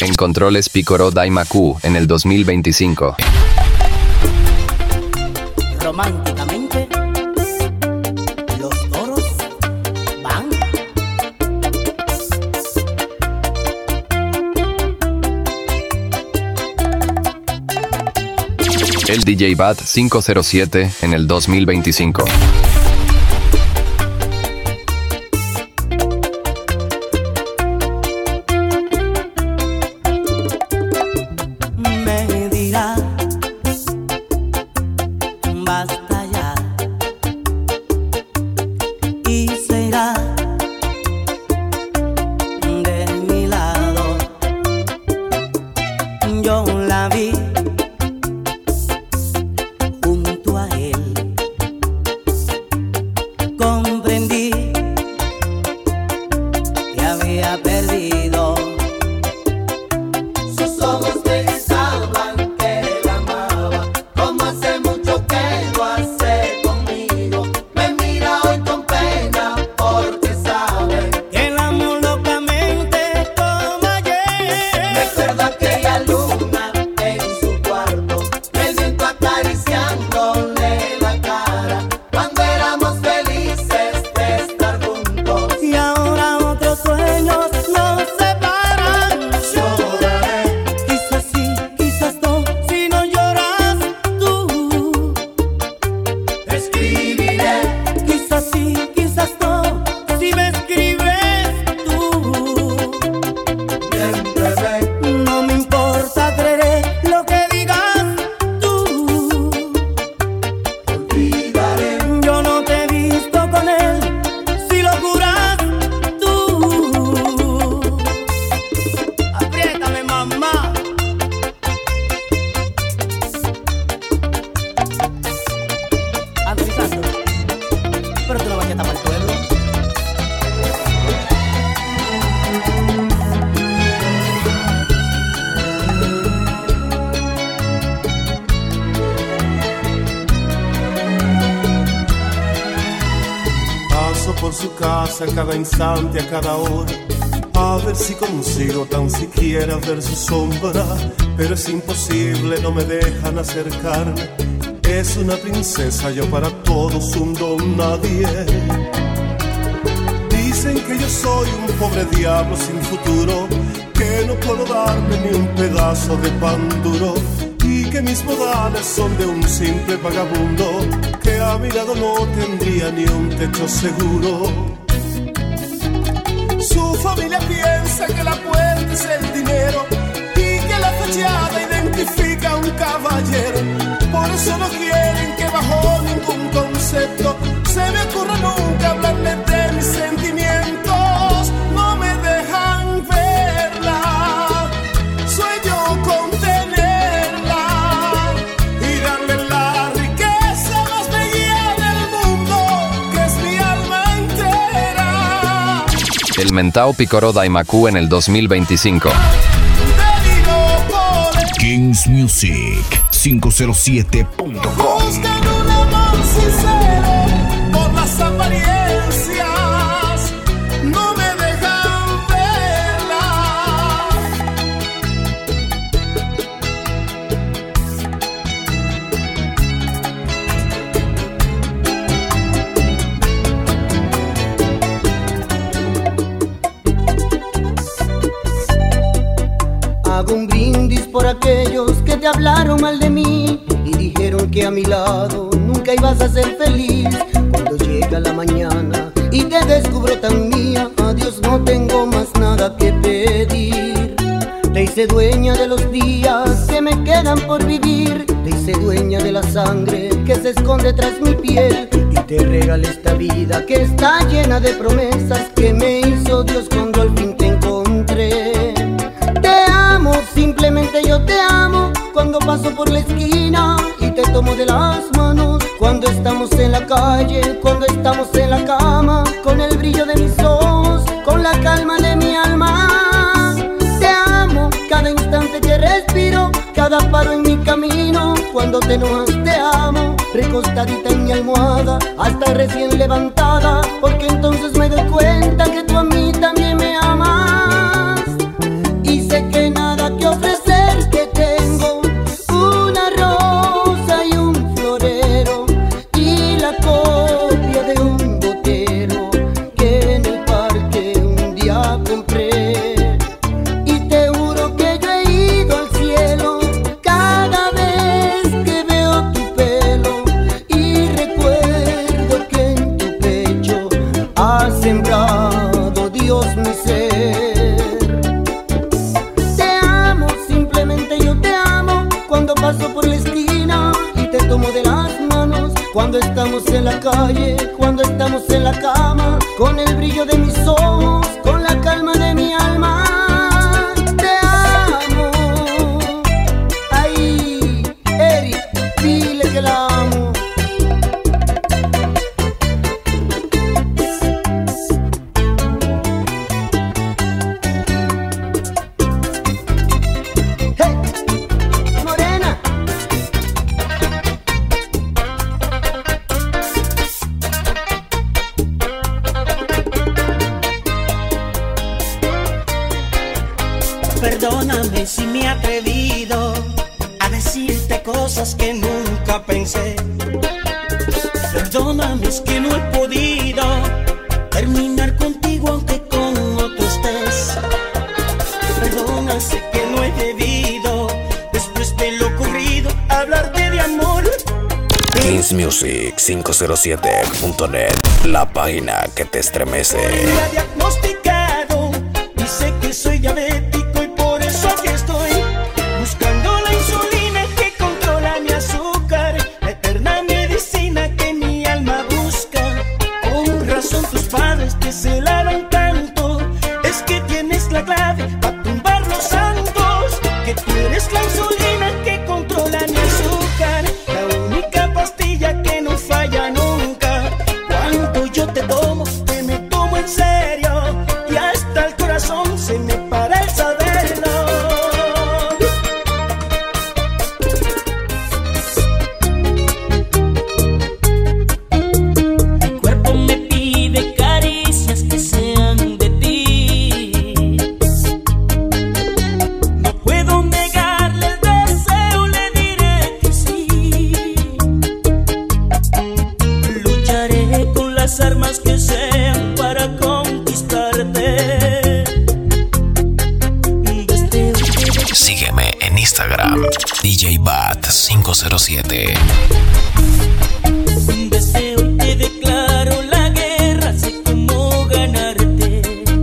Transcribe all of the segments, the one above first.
En controles Picoro Daimaku en el 2025. Románticamente, los toros van. El DJ Bat 507 en el 2025. Me dirá, basta ya, y será de mi lado. Yo la vi junto a él, comprendí que había perdido. Sus ojos pensaban que la amaba, como hace mucho que lo hace conmigo. Me mira hoy con pena porque sabe Que la amo locamente como ayer. recuerda aquella luna en su cuarto, el viento acariciándole la cara, cuando éramos felices de estar juntos. Y ahora otros sueños nos separan. Lloraré, Quizás sí, quizás no, si no lloras tú. escribiré, Quizás sí, quizás no, si me escribes tú. siempre ve, No me importa, creeré lo que digas tú. olvidaré. Yo no te he visto con él, si lo juras tú. Apriétame, mamá. Ando pisando, pero tú no vayas a tapar el pueblo. Paso por su casa cada instante, a cada hora, a ver si consigo tan siquiera ver su sombra. Pero es imposible, no me dejan acercarme. Es una princesa, yo para todos un don nadie. Dicen que yo soy un pobre diablo sin futuro, que no puedo darle ni un pedazo de pan duro, y que mis modales son de un simple vagabundo, que a mi lado no tendría ni un techo seguro. Su familia piensa que la puerta es el dinero y que la fachada identifica a un caballero. Por eso no quieren que bajo ningún concepto se me ocurra nunca hablarle de mis sentimientos. No me dejan verla, sueño con tenerla y darle la riqueza más bella del mundo, que es mi alma entera. El Mentao Picoro Daimaku en el 2025. Te digo por el Kings Music 507.com. buscan un amor sincero por las apariencias, no me dejan verla. Hago un brindis por aquellos que te hablaron mal de mí y dijeron que a mi lado nunca ibas a ser feliz. Cuando llega la mañana y te descubro tan mía, adiós, no tengo más nada que pedir. Te hice dueña de los días que me quedan por vivir, te hice dueña de la sangre que se esconde tras mi piel, y te regalé esta vida que está llena de promesas que me hizo Dios cuando al fin te encontré. Te amo, simplemente yo te amo, cuando paso por la esquina y te tomo de las manos, cuando estamos en la calle, cuando estamos en la cama, con el brillo de mis ojos, con la calma de mi alma. Te amo, cada instante que respiro, cada paro en mi camino. Cuando te enojas te amo, recostadita en mi almohada, hasta recién levantada, porque entonces me doy cuenta que tú a mí también me amas. Y sé que nada Cuando estamos en la calle, cuando estamos en la cama, con el brillo de mis ojos, con la calma de mi alma. Te amo. Ay, Eric, dile que la amo. Perdóname si me he atrevido a decirte cosas que nunca pensé. Perdóname, es que no he podido terminar contigo aunque con otro estés. Perdona, sé que no he debido, después de lo ocurrido, hablarte de amor. KingsMusic507.net, la página que te estremece. Me ha diagnosticado y sé que soy diabético. Se lavan tanto, es que tienes la clave para tumbar los santos, que tú eres la insulina que controla mi azúcar, la única pastilla que no falla nunca. Cuando yo te tomo, te me tomo en serio, y hasta el corazón se me para el saberlo. Armas que sean para conquistarte. Sígueme en Instagram, DJBat507. Desde hoy te declaro la guerra, sé cómo ganarte.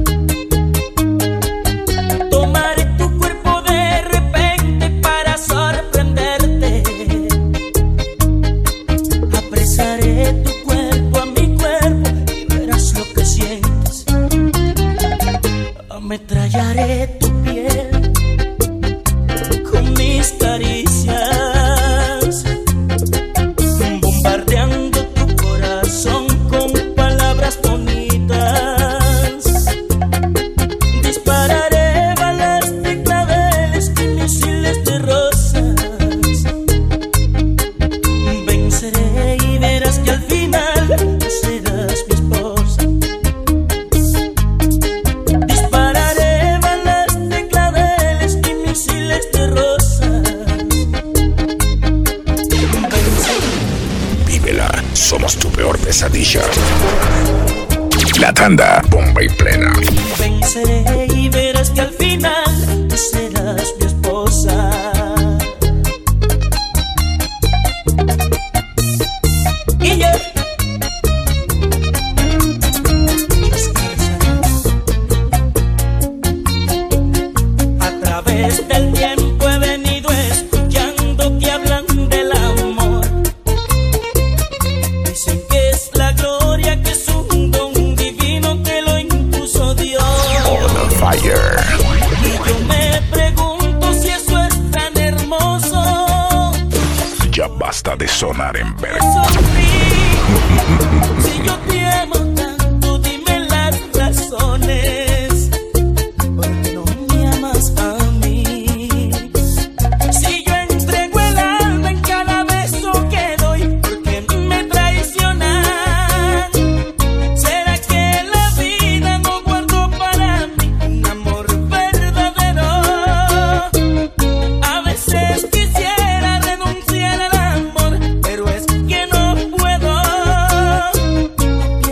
Tomaré tu cuerpo de repente para sorprenderte. Apresaré tu cuerpo a mi cuerpo y verás lo que sientes. Ametrallaré tu piel con mis caricias, bombardeando tu corazón con palabras bonitas. Dispararé balas de claveles y misiles de rosas. Venceré y verás que al final serás mi esposa. Dispararé balas de claveles y misiles de rosas. Vívela, somos tu peor pesadilla. La tanda, bomba y plena. Venceré y verás que al final serás mi esposa. Y yo a través del tiempo he venido escuchando que hablan del amor. Dicen que es la gloria, que es un don divino que lo impuso Dios. On fire. Y yo me pregunto si eso es tan hermoso. Ya basta de sonar en verbo. Si yo te amo tanto, dime las razones. ¿Por qué no me amas a mí? Si yo entrego el alma en cada beso que doy, ¿por qué me traicionas? ¿Será que la vida no guardó para mí un amor verdadero? A veces quisiera renunciar al amor, pero es que no puedo.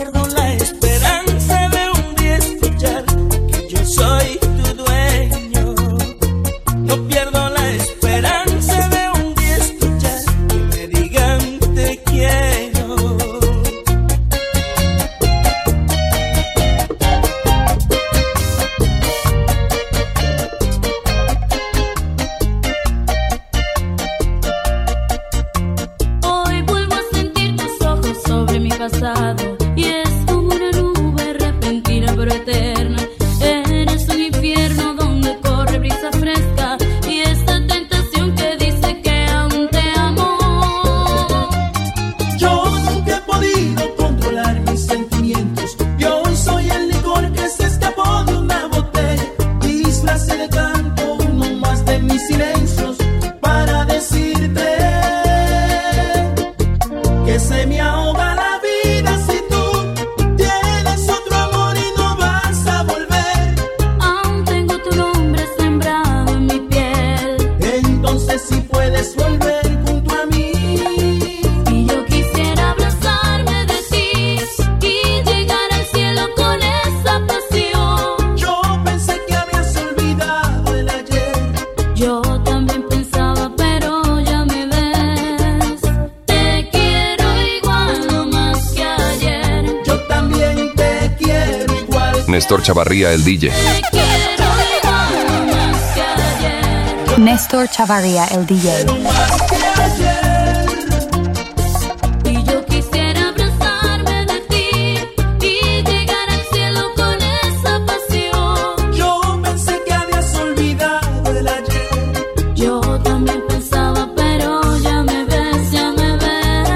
Yo también pensaba, pero ya me ves. Te quiero igual o más que ayer. Yo también te quiero igual. Néstor Chavarría, el DJ. Te quiero igual o más que ayer. Néstor Chavarría, el DJ. Más que ayer. Y yo quisiera abrazarme de ti y llegar al cielo con esa pasión. Yo pensé que habías olvidado el ayer. Yo también pensaba, pero ya me ves, ya me ves.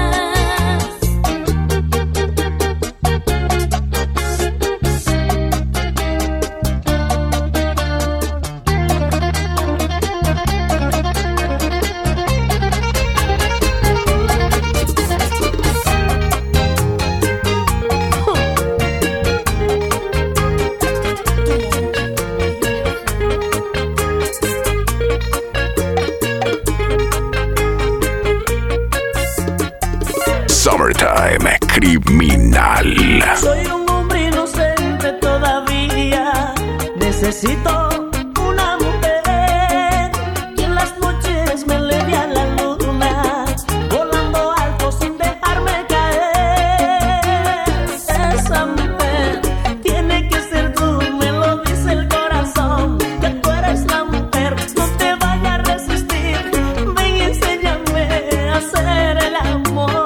Summertime Criminal. Soy un hombre inocente todavía. Necesito una mujer que en las noches me eleve a la luna, volando alto sin dejarme caer. Esa mujer tiene que ser tú, me lo dice el corazón, que tú eres la mujer. No te vayas a resistir, ven y enséñame a hacer el amor.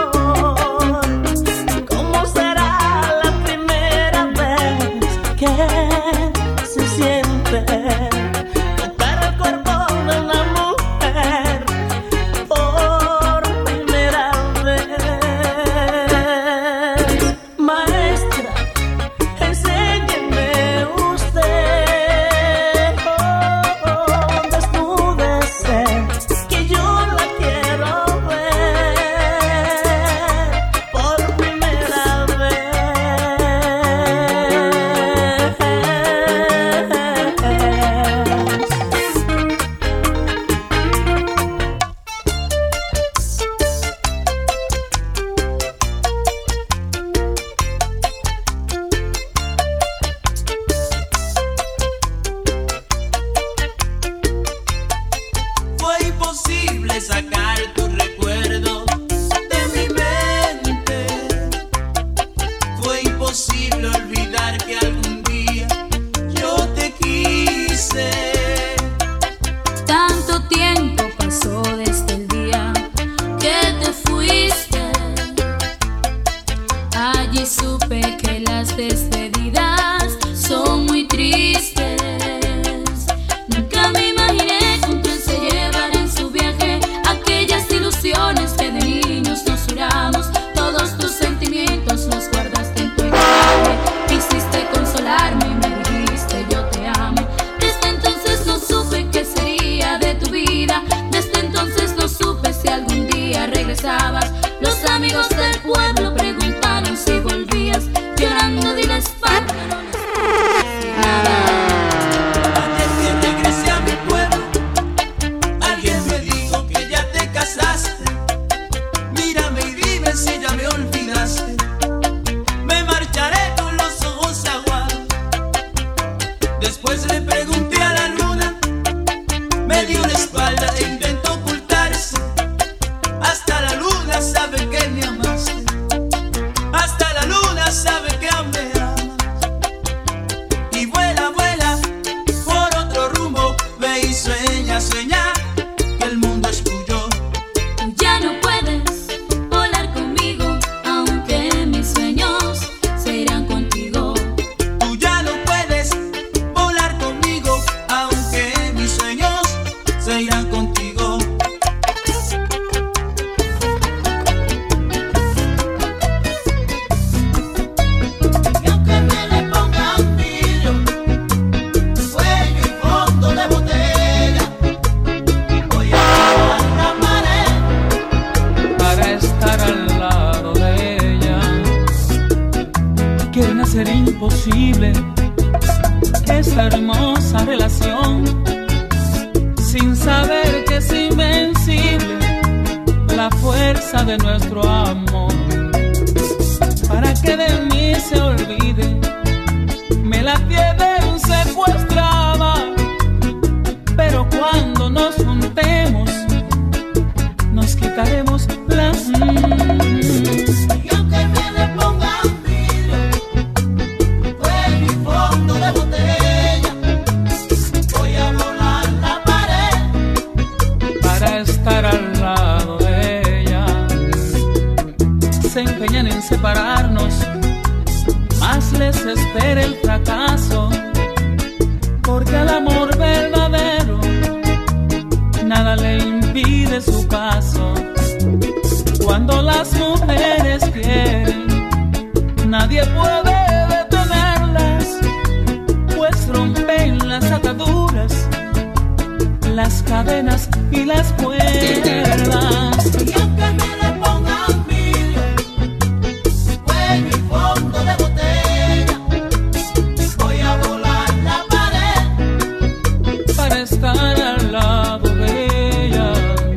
¿Cómo será la primera vez que se siente tocar el cuerpo de una mujer por primera vez? Maestra, enséñeme usted, desnúdese, que yo la quiero ver por primera vez. Fue imposible sacar tu recuerdo de mi mente. Fue imposible olvidar que algún día yo te quise. Tanto tiempo pasó desde el día que te fuiste. Allí supe que las despedidas son muy tristes. Nunca me imaginé que un tren se llevara en su viaje aquellas ilusiones que de niños nos juramos. Todos tus sentimientos los guardaste en tu equipaje. Quisiste consolarme y me dijiste yo te amo. Desde entonces no supe qué sería de tu vida. Desde entonces no supe si algún día regresabas. Los amigos del pueblo preguntaron si volvías. Llorando di la espalda, no les dije nada. Antes que regrese a mi pueblo, alguien me dijo que ya te casaste. Mírame y dime si ya me olvidaste. Me marcharé con los ojos aguados. Después le pregunté a la luna, me dio la espalda e intentó ocultarse. Hasta la luna sabe que me amaste. Hasta la luna sabe que me amas. Y vuela, vuela por otro rumbo. Ve y sueña, sueña que el mundo es tuyo. Tú ya no puedes volar conmigo, aunque mis sueños se irán contigo. Tú ya no puedes volar conmigo, aunque mis sueños se irán contigo. Y aunque me le ponga un vidrio, cuello y fondo de botella, voy a bajar la pared para estar al lado de ella. Quieren hacer imposible esta hermosa relación, sin saber que es invencible la fuerza de nuestro amor. Para que de mí se olvide, me la tienen secuestrada, pero cuando desespere el fracaso, porque al amor verdadero nada le impide su paso. Cuando las mujeres quieren, nadie puede detenerlas, pues rompen las ataduras, las cadenas y las cuerdas. Y aunque me le pongan mil fuego y fondo de botella, voy a volar la pared para estar al lado de ella.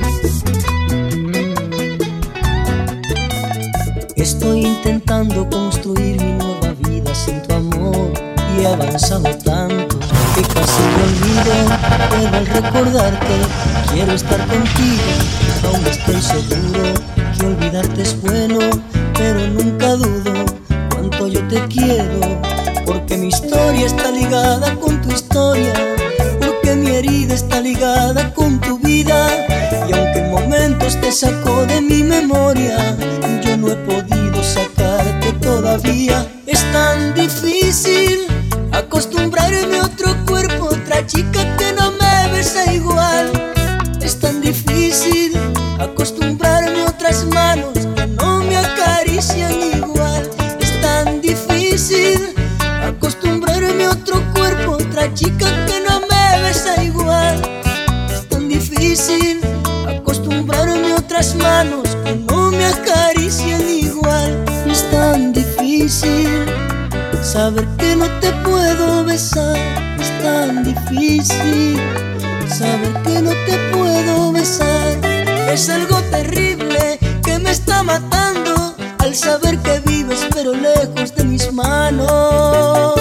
Estoy intentando construir mi nueva vida sin tu amor y he avanzado tanto que casi me olvido, pero al recordarte quiero estar contigo. Aún estoy seguro que olvidarte es bueno, pero nunca dudo cuánto yo te quiero, porque mi historia está ligada con tu historia, porque mi herida está ligada con tu vida. Y aunque en momentos te sacó de mi memoria, yo no he podido sacarte todavía. Es tan difícil acostumbrarme a otro cuerpo, otra chica que no me besa igual. Es tan difícil acostumbrarme a otras manos que no me acarician igual. Es tan difícil acostumbrarme a otro cuerpo, otra chica que no me besa igual. Es tan difícil acostumbrarme a otras manos que no me acarician igual. Es tan difícil saber que no te puedo besar. Es tan difícil saber que no te puedo besar. Es algo terrible que me está matando al saber que vives pero lejos de mis manos.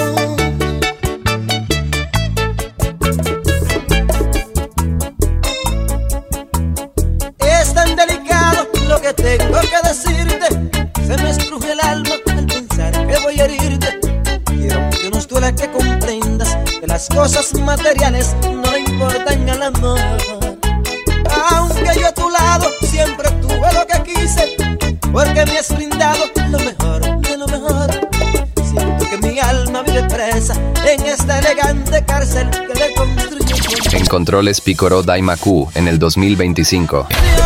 Es tan delicado lo que tengo que decirte, se me estruje el alma al pensar que voy a herirte. Quiero que nos duela que comprendas que las cosas materiales no le importan al amor. Aunque yo a tu lado siempre tuve lo que quise, porque me has brindado lo mejor de lo mejor. Siento que mi alma vive presa en esta elegante cárcel que le construyó. En controles picoró Daimaku en el 2025.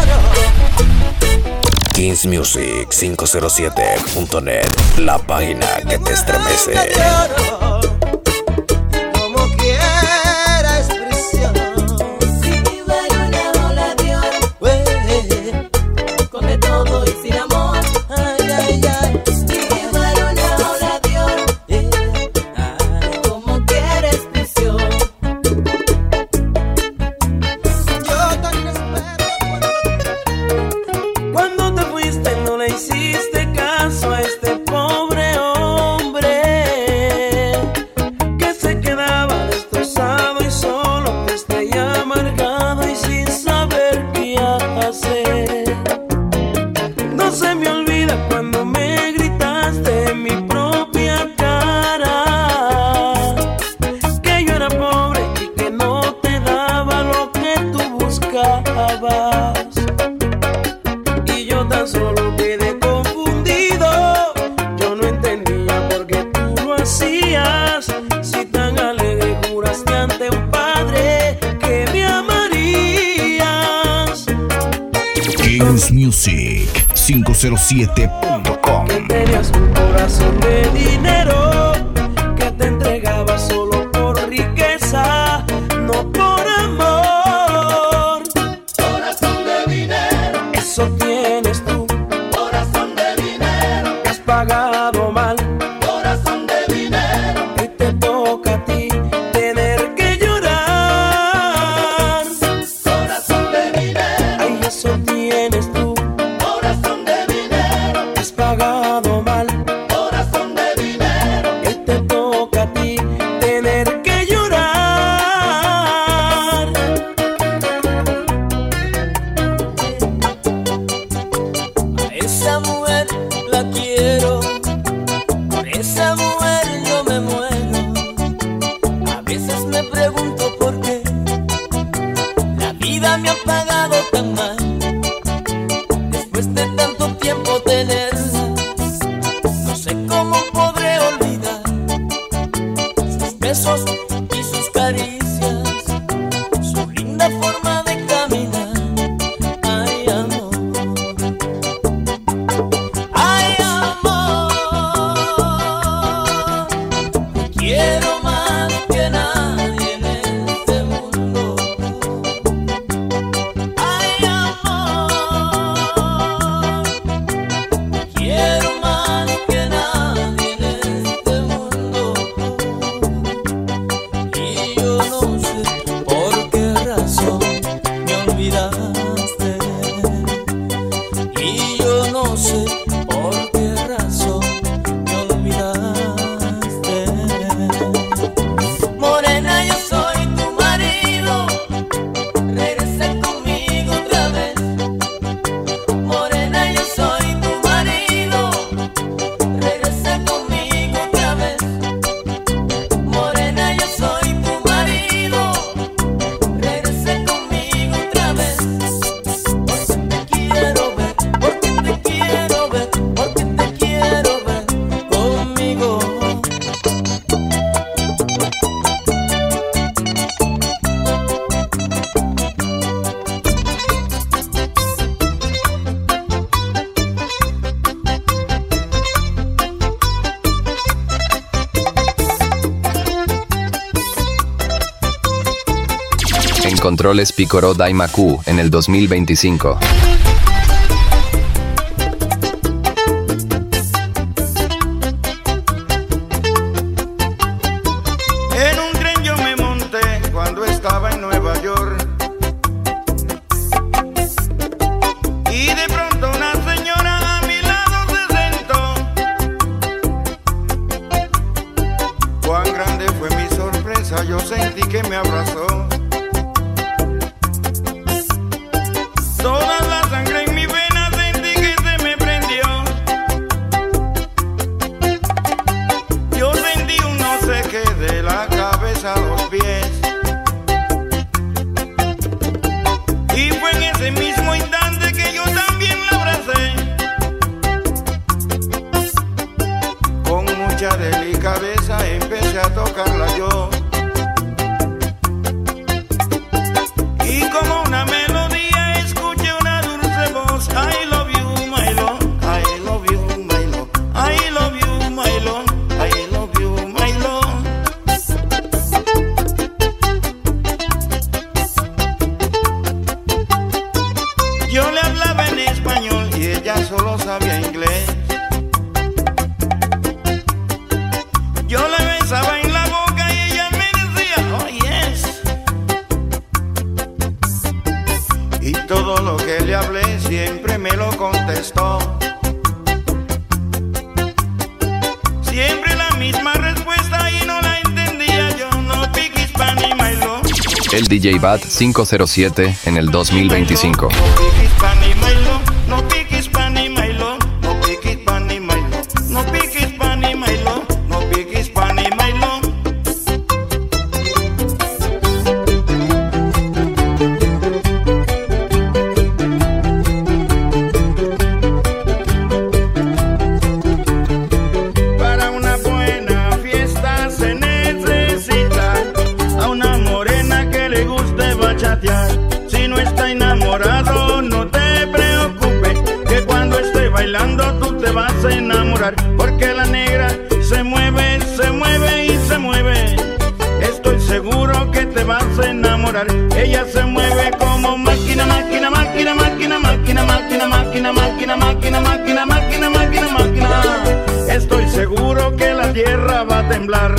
KingsMusic507.net, la página que te estremece. Como quiera es prisión. Si fuera una ola de oro, con de todo y sin amor. Ay, ay, ay. Si fuera una ola de oro, como quiera es prisión. Yo tan espero Cuando te fuiste no le hiciste caso a este pobre hombre que se quedaba destrozado y solo, triste y amargado y sin saber qué hacer. No se me olvida cuando me gritaste en mi propia cara que yo era pobre y que no te daba lo que tú buscabas. Y yo tan solo quedé confundido, yo no entendía por qué tú lo hacías. Si tan alegre juraste ante un padre que me amarías. KingsMusic507.com. Que tenías un corazón de dinero, que te entregaba solo por riqueza, no por amor. Corazón de dinero, Eso tienes tú, corazón de dinero, que has pagado mal. corazón de dinero, Y te toca a ti tener que llorar. corazón de dinero, Ay, eso tienes tú, corazón de dinero, que has pagado mal. corazón de dinero. Y te toca a ti tener que llorar. a esa mujer la quiero, por esa mujer yo me muero. A veces me pregunto por qué la vida me ha pagado tan mal. Después de tanto tiempo tenerla, no sé cómo podré olvidar En controles Picoro Daimaku en el 2025. En un tren yo me monté cuando estaba en Nueva York. Y de pronto una señora a mi lado se sentó. Cuán grande fue mi sorpresa, yo sentí que me abrazó. Toda la sangre en mi vena sentí que se me prendió. Yo sentí un no sé qué de la cabeza a los pies. Y fue en ese mismo instante que yo también la abracé. Con mucha delicadeza empecé a tocarla yo. Y como una melodía escuché una dulce voz. I love you, my love, I love you, my love, I love you, my love, I love you, my love. Yo le hablaba en español y ella solo sabía inglés. Yo le besaba en la boca y ella me decía, oh yes. Y todo lo que le hablé siempre me lo contestó. Siempre la misma respuesta y no la entendía yo. No pick Hispanic, my love. El DJ Bad 507 en el 2025. No pick Hispanic, my love. No pick Hispanic, my love. No pick Hispanic, my love. No pick Hispanic, my love. No pick Hispanic, my love. Para una buena fiesta se necesita a una morena que le guste bachatear. Si no está enamorado, no te preocupes, que cuando esté bailando tú te vas a enamorar. Porque la negra se mueve, se mueve y se mueve. Estoy seguro que te vas a enamorar. Ella se mueve como máquina, máquina, máquina, máquina, máquina, máquina, máquina, máquina, máquina, máquina, máquina, máquina, máquina. Estoy seguro que la tierra va a temblar.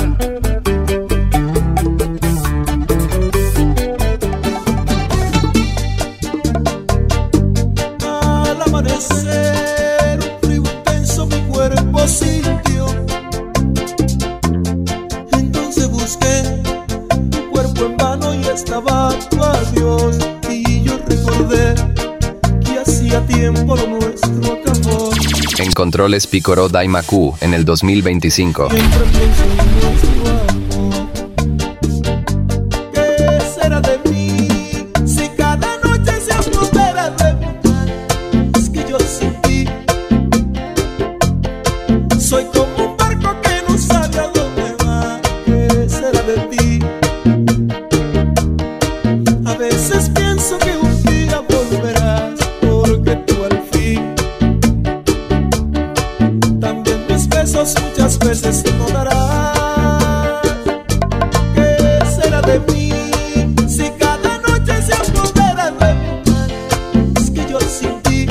Al amanecer, un frío intenso mi cuerpo sintió. Entonces busqué tu cuerpo en vano y estaba tu adiós. Y yo recordé que hacía tiempo lo nuestro acabó. En controles Picoro Daimaku en el 2025. Siempre pienso en nuestro amor. ¿Qué será de mí si cada noche se apodera de mi alma? Es que yo sin ti soy como un barco que no sabe a dónde va. ¿Qué será de ti? A veces pienso que un día volverás, porque tú al fin también mis besos muchas veces no darás. ¿Qué será de mí si cada noche se apodera de mi alma? Es que yo sin ti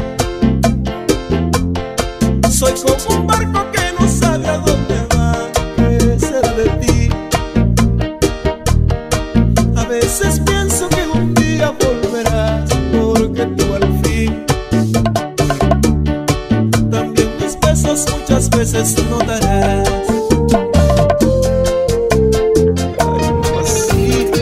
soy como un barco que no sabe a dónde va. ¿Qué será de ti? A veces pienso que un día volverás, porque tú al fin también mis besos muchas veces no darás. Ay, mamacita.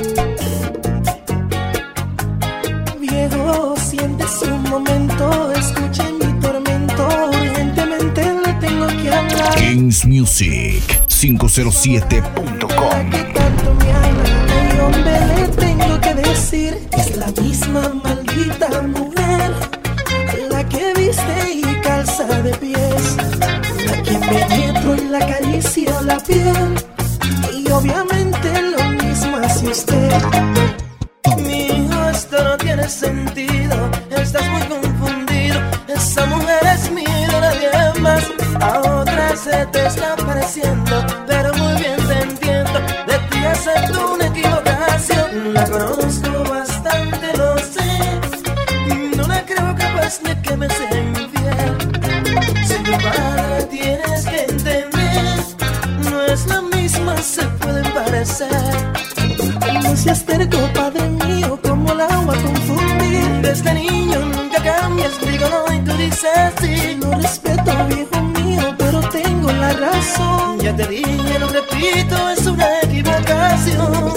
Viejo, siéntese un momento, escuche mi tormento. Urgentemente le tengo que hablar. Kings Music 507.com. Que tanto me habla, ay, hombre, le tengo que decir. Es la misma maldita mujer, la que viste y calza de pies, la que penetro y la acaricio la piel. Y obviamente lo mismo hace usted. Mi hijo, esto no tiene sentido, estás muy confundido. Esa mujer es mía, nadie más. A otra se te está pareciendo, pero muy bien te entiendo. De ti acepto una equivocación. La conozco seas terco, padre mío, como el agua confundir. Desde niño nunca cambias, digo no y tú dices sí. Lo respeto, viejo mío, pero tengo la razón. Ya te dije, lo repito, es una equivocación.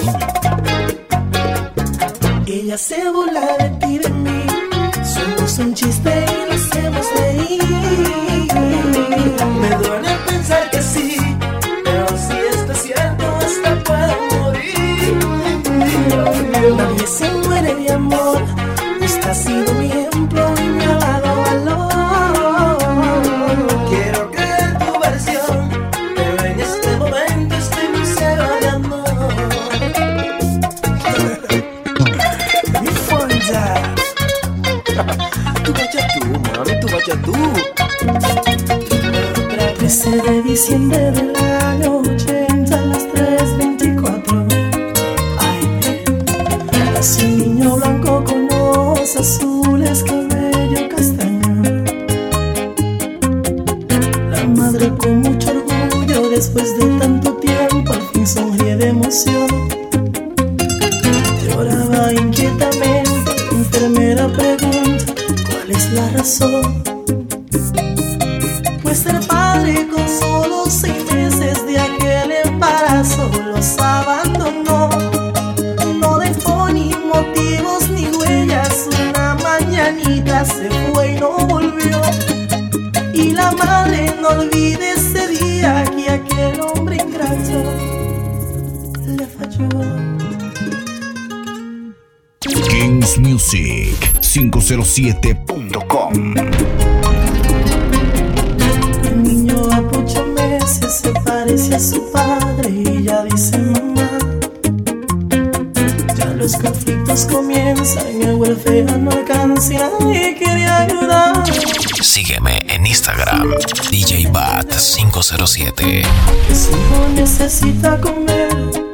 Ella se burla de ti, de mí. Somos un chiste y nos hacemos reír. Me duele pensar que sí, pero si esto es cierto, hasta puedo morir. Nadie se muere de amor. Usted ha sido mi ejemplo y me ha dado valor. Quiero creer tu versión, pero en este momento estoy muy ciego de amor. Mi Fonda. Tú vaya tú, mami, tú vaya tú. 13 de diciembre del año 80 a las 3:24. Nació un niño blanco con ojos azules, cabello castaño. La madre con mucho orgullo, después de tanto tiempo, al fin sonríe de emoción. Lloraba inquietamente, la enfermera pregunta, ¿cuál es la razón? Pues ser padre con solo 6 meses de aquel embarazo los abandonó. No dejó ni motivos ni huellas, una mañanita se fue y no volvió. Y la madre no olvide ese día que aquel hombre ingrato le falló. GamesMusic507.com. El niño a 8 meses se parece a su padre y ya dice mamá. Ya los conflictos comienzan, el welfare no alcanza y nadie quiere ayudar. Sígueme en Instagram, DJBat507. Que su hijo necesita comer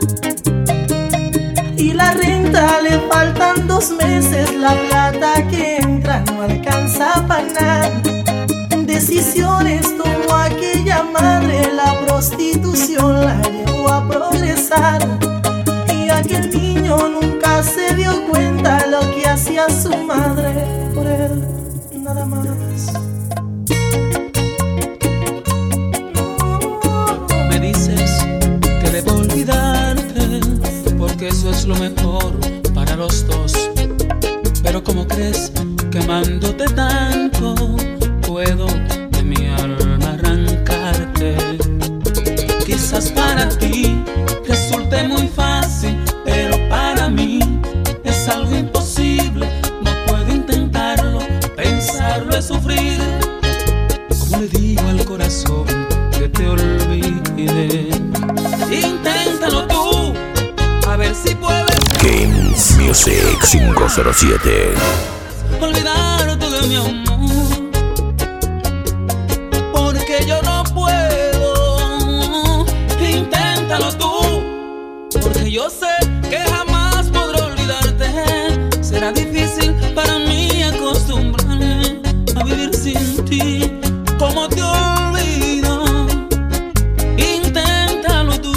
y la renta le faltan 2 meses. La plata que entra no alcanza para nada. Decisiones tomó aquella madre, la prostitución la llevó a progresar. Y aquel niño nunca se dio cuenta lo que hacía su madre por él, nada más. Me dices que debo olvidarte, porque eso es lo mejor para los dos. Pero ¿cómo crees que amándote tanto puedo de mi alma arrancarte? Quizás para ti resulte muy fácil, pero para mí es algo imposible. No puedo intentarlo, pensarlo es sufrir. Como le digo al corazón que te olvide, inténtalo tú, a ver si puedes. Games Music 507. Olvidarte de mi amor, porque yo no puedo. Inténtalo tú, porque yo sé que jamás podré olvidarte. Será difícil para mí acostumbrarme a vivir sin ti. ¿Cómo te olvido? Inténtalo tú.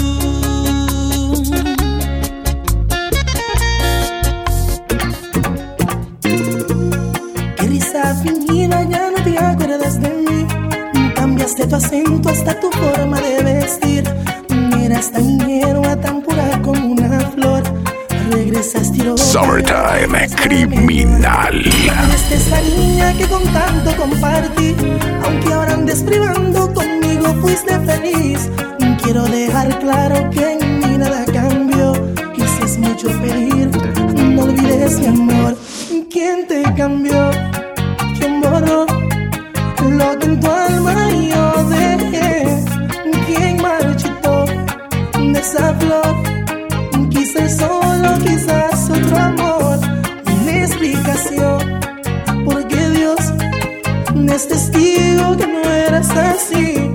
Qué risa fingida, ya no te acuerdas de mí. Cambiaste tu acento hasta tu forma de vestir. Eras tan ingenua, tan pura como una flor. Regresaste y lo Summertime Criminal. Eres esa niña que con tanto compartí. Aunque ahora andes privando, conmigo fuiste feliz. Quiero dejar claro que en mí nada cambió. Y si es mucho pedir, no olvides mi amor. ¿Quién te cambió? ¿Quién borró lo que en tu alma yo dejé? ¿Quién marchitó de esa flor? Quizás solo, quizás otro amor. Una explicación, porque Dios es testigo que no eras así.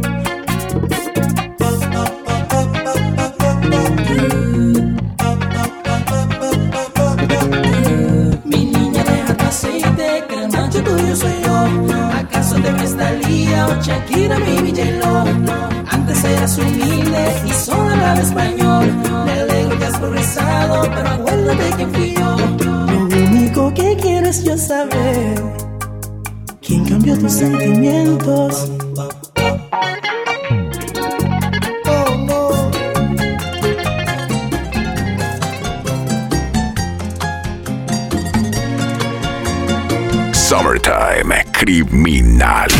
Mi niña, deja tu aceite, que el macho tuyo soy yo. ¿Acaso te ves Thalía o Shakira, mi Villelo? Antes eras humilde y solo hablaba español. Me alegro que has progresado, pero abuelo acuérdate quién fui yo. Lo único que quiero es yo saber quién cambió tus sentimientos. Summertime Criminal.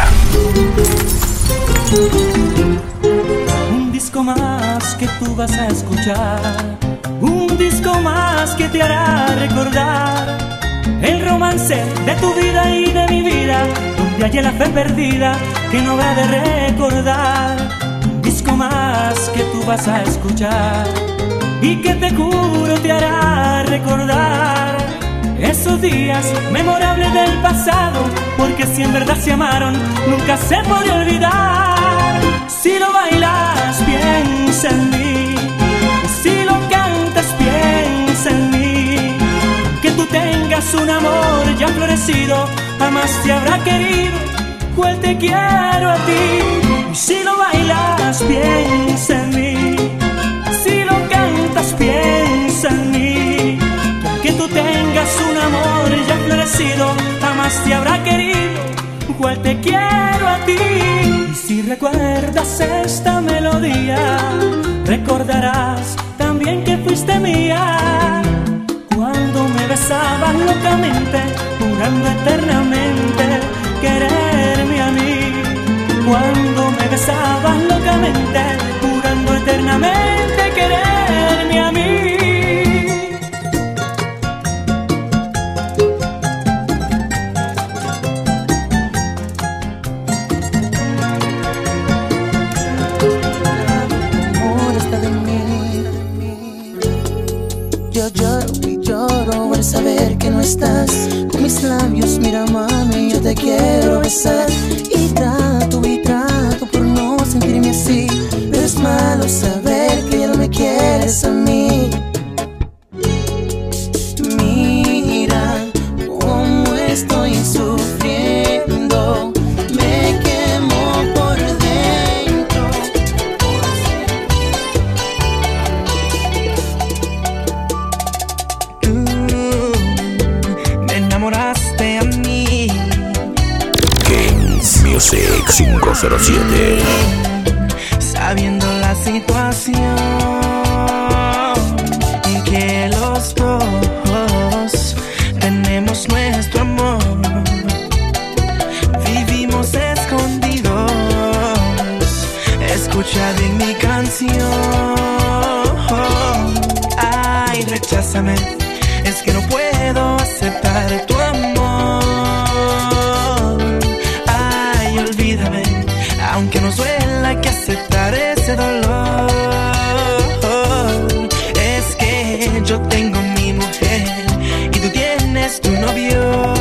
Un disco más que tú vas a escuchar, un disco más que te hará recordar el romance de tu vida y de mi vida, donde hallé la fe perdida que no va de recordar. Un disco más que tú vas a escuchar y que te juro te hará recordar esos días memorables del pasado, porque si en verdad se amaron, nunca se puede olvidar. Si lo bailas, piensa en mí, si lo cantas, piensa en mí. Que tú tengas un amor ya florecido, jamás te habrá querido cual te quiero a ti. Si lo bailas, piensa en mí, si lo cantas, piensa en mí. Que tú tengas un amor ya florecido, jamás te habrá querido cual te quiero a ti. Y si recuerdas esta melodía, recordarás también que fuiste mía. Cuando me besabas locamente, jurando eternamente quererme a mí. Cuando me besabas locamente, jurando eternamente quererme a mí. Saber que no estás con mis labios, mira mami, yo te quiero besar. Y trato por no sentirme así, pero es malo saber que ya no me quieres a mí. Mira cómo estoy sufriendo, me quemo por dentro. Enamoraste a mí. Kings Music 507. Sabiendo la situación, que los dos tenemos nuestro amor, vivimos escondidos. Escucha bien mi canción. Ay, recházame, es que no puedo aceptar tu amor. Ay, olvídame, aunque nos duela que aceptar ese dolor. Es que yo tengo mi mujer y tú tienes tu novio.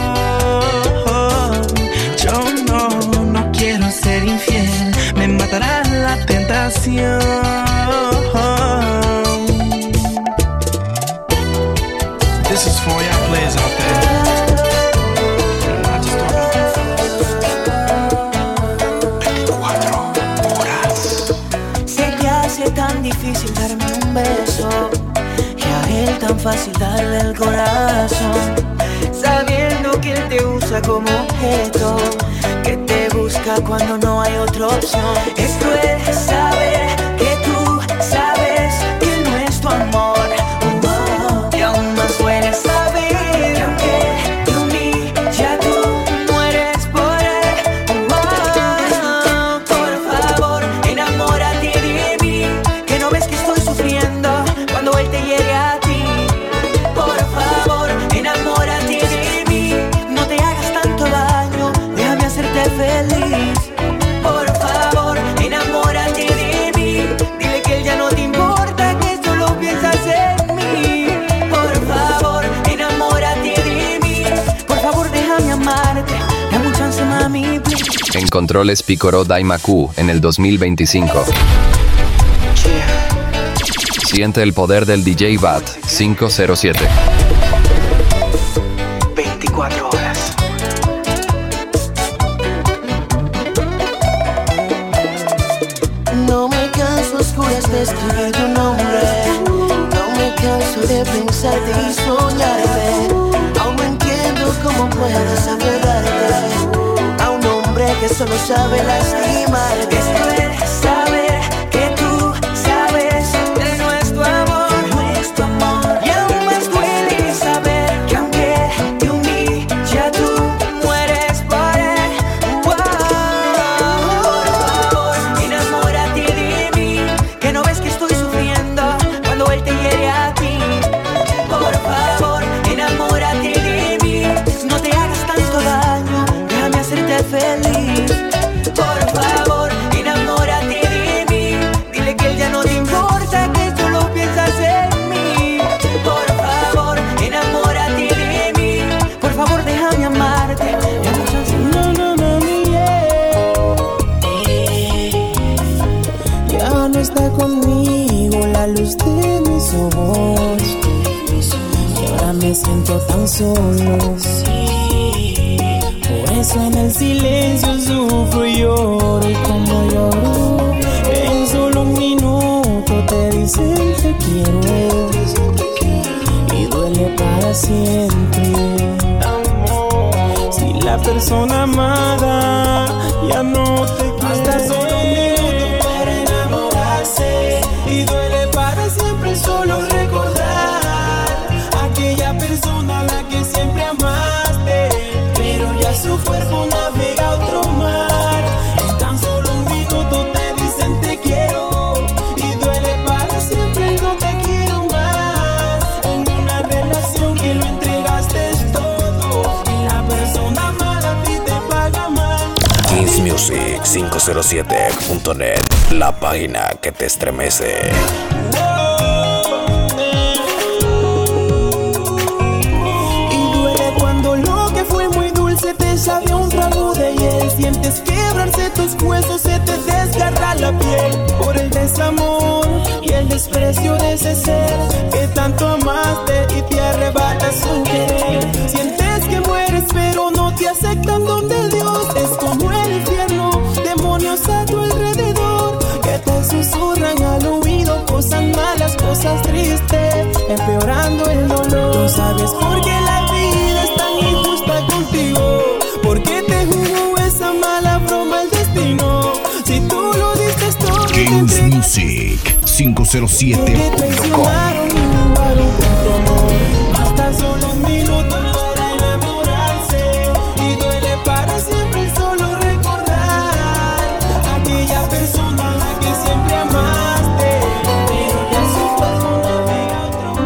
Yo no quiero ser infiel, me matará la tentación. This is for y'all players out there. Sé que hace tan difícil darme un beso y a él tan fácil darle el corazón, sabiendo que él te usa como objeto, que te busca cuando no hay otra opción. Es cruel saber que tú sabes que no es tu amor. Y aún más duele saber que aunque te humilla, tú mueres por él. Por favor, enamórate de mí, que no ves que estoy sufriendo cuando él te hiere a ti. Por favor, enamórate de mí, no te hagas tanto daño, déjame hacerte feliz. Por favor, enamórate de mí, dile que él ya no te importa, que solo piensas en mí. Por favor, enamórate de mí, por favor déjame amarte, dame un chance mami, please. En controles Picoro Daimaku en el 2025. Siente el poder del DJ Bat 507. 24 horas. No me canso a oscuras de escribir tu nombre, no me canso de pensar besarte y soñarte. Aún no entiendo cómo puedes aferrarte a un hombre que solo sabe lastimarte. Esto es saber que tú sabes de nuestro amor, y aún más duele saber que aunque te humilla tú mueres por él. Por favor, enamórate de mí, que no ves que estoy sufriendo cuando él te hiere a ti. Por favor, enamórate de mí, no te hagas tanto daño, déjame hacerte feliz. Por favor, enamórate de mí, dile que él ya no te importa, que solo piensas en mí. Por favor, enamórate de mí, por favor déjame amarte. Ya no está conmigo la luz de mis ojos, y ahora me siento tan solo. Por eso en el silencio sufro y lloro, y como lloro en solo un minuto te dicen te quiero, y duele para siempre. Si la persona amada ya no te quiere, hasta solo un minuto para enamorarse, y duele para siempre solo recordar aquella persona a la que siempre amaste, pero ya su cuerpo navega a otro mar. En tan solo un minuto te dicen te quiero, y duele para siempre no te quiero más. En una relación que lo entregaste todo, y la persona mala a ti te paga mal. KingsMusic507.net, la página que te estremece. Y duele cuando lo que fue muy dulce te sabe a un trago de hiel. Sientes quebrarse tus huesos, se te desgarra la piel por el desamor y el desprecio de ese ser que tanto amaste y te arrebata su querer. Sientes que mueres pero no te aceptan donde Dios. Es como el infierno, demonios a tu alrededor que te susurran al oído cosas malas, cosas tristes, empeorando el dolor. No sabes por qué la vida es tan injusta contigo, por qué te jugó esa mala broma el destino. Si tú lo diste todo, KingsMusic507.com. Hasta solo un minuto para enamorarse, y duele para siempre solo recordar aquella persona a la que siempre amaste, pero ya su cuerpo navega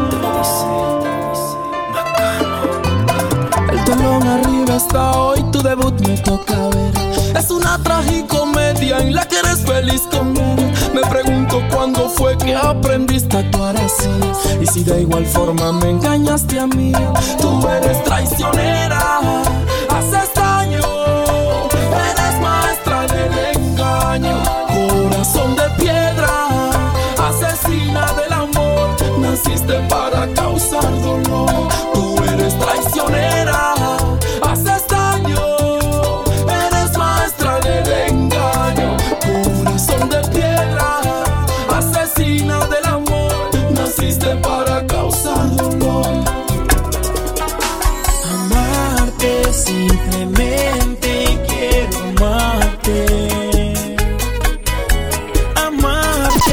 otro. El telón arriba está hoy, tu debut me toca ver. Es una tragicomedia en la que eres feliz con él. Me pregunto cuándo fue que aprendiste a actuar así, y si de igual forma me engañaste a mí. Tú eres traicionera, haces daño, eres maestra del engaño. Corazón de piedra, asesina del amor, naciste para causar dolor. Tú eres traicionera, haces daño, eres maestra del engaño. Corazón de piedra, asesina del amor, naciste para causar dolor. Amarte, simplemente quiero amarte. Amarte.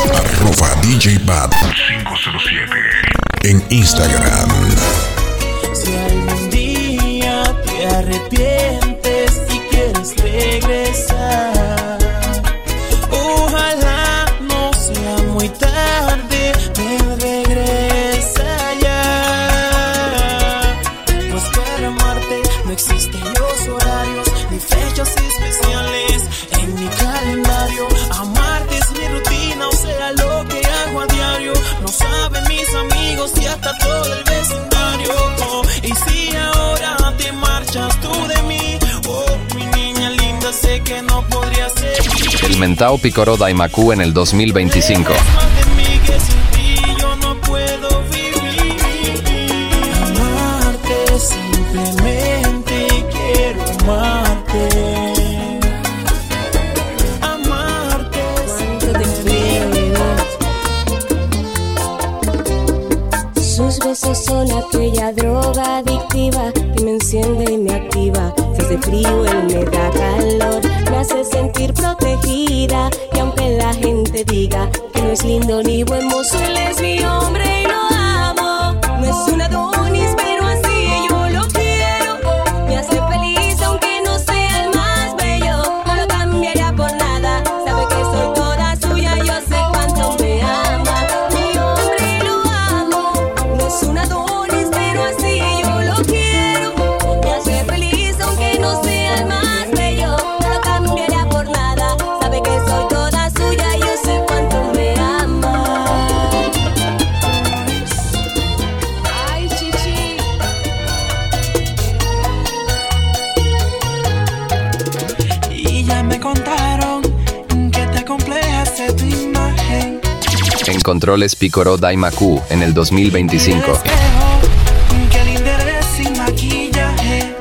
@DJBad507 en Instagram. Si algún día te arrepientes y quieres regresar, ojalá no sea muy tarde, ven, regresa ya. Pues para amarte no existen los horarios ni fechas especiales en mi calendario. Amarte es mi rutina, o sea lo que hago a diario. No saben mis amigos y hasta todo el vecindario. Y si ahora te marchas tú de mí, oh mi niña linda, sé que no podría seguir. El Mentao Picoro Daimaku en el 2025. Yo no puedo vivir. Amarte, simplemente quiero amarte. Amarte, Sus besos son nueva que me enciende y me activa. Se hace frío, él me da calor, me hace sentir protegida. Y aunque la gente diga que no es lindo ni buen mozo, él es mi hombre y lo amo. No es un Adonis, pero así yo lo quiero. Me hace feliz aunque no sea el más bello. No lo cambiaría por nada, sabe que soy toda suya. Yo sé cuánto me ama, mi hombre y lo amo. No es un Adonis, pero así yo lo quiero. Me hace feliz aunque no sea el más bello. No lo cambiaría por nada, sabe que soy toda suya. Yo sé cuánto me ama. Ay, chichi. Y ya me contaron que te complejas de tu imagen. En controles Picoro Daimaku en el 2025. Que linda eres sin maquillaje.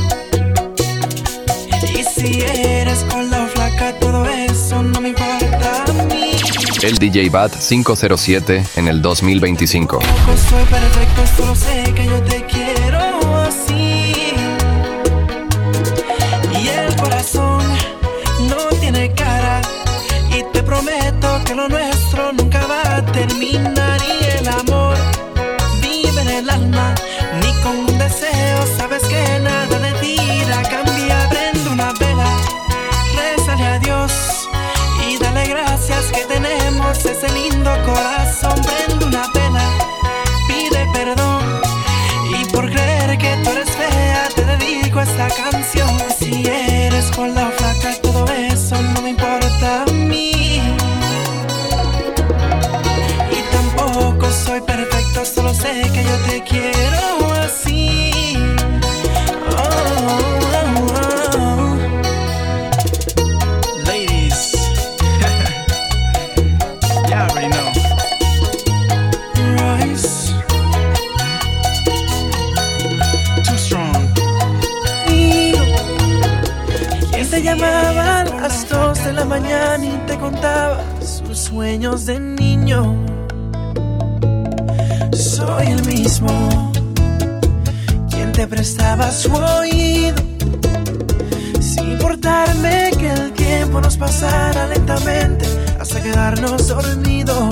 Y si eres gorda o flaca, todo eso no me importa a mí. El DJ Bat 507 en el 2025. Tampoco soy perfecto, solo sé que yo te quiero así. Y el corazón no tiene cara. Y te prometo que lo nuestro nunca va a terminar. Y el amor vive en el alma, ni con un deseo. Sabes que nada de ti la cambia. Prende una vela, rézale a Dios y dale gracias que tenemos ese lindo corazón. Prende una vela, pide perdón, y por creer que tú eres fea te dedico esta canción. Si eres gorda o flaca, todo eso no me importa a mí. Y tampoco soy perfecto, solo sé que yo te quiero así. Oh, oh, oh. Ladies, you already know. Royce, too strong. ¿Quién te llamaba a las 2 de la mañana y te contaba sus sueños de niño? Soy el mismo quien te prestaba su oído, sin importarme que el tiempo nos pasara lentamente hasta quedarnos dormidos.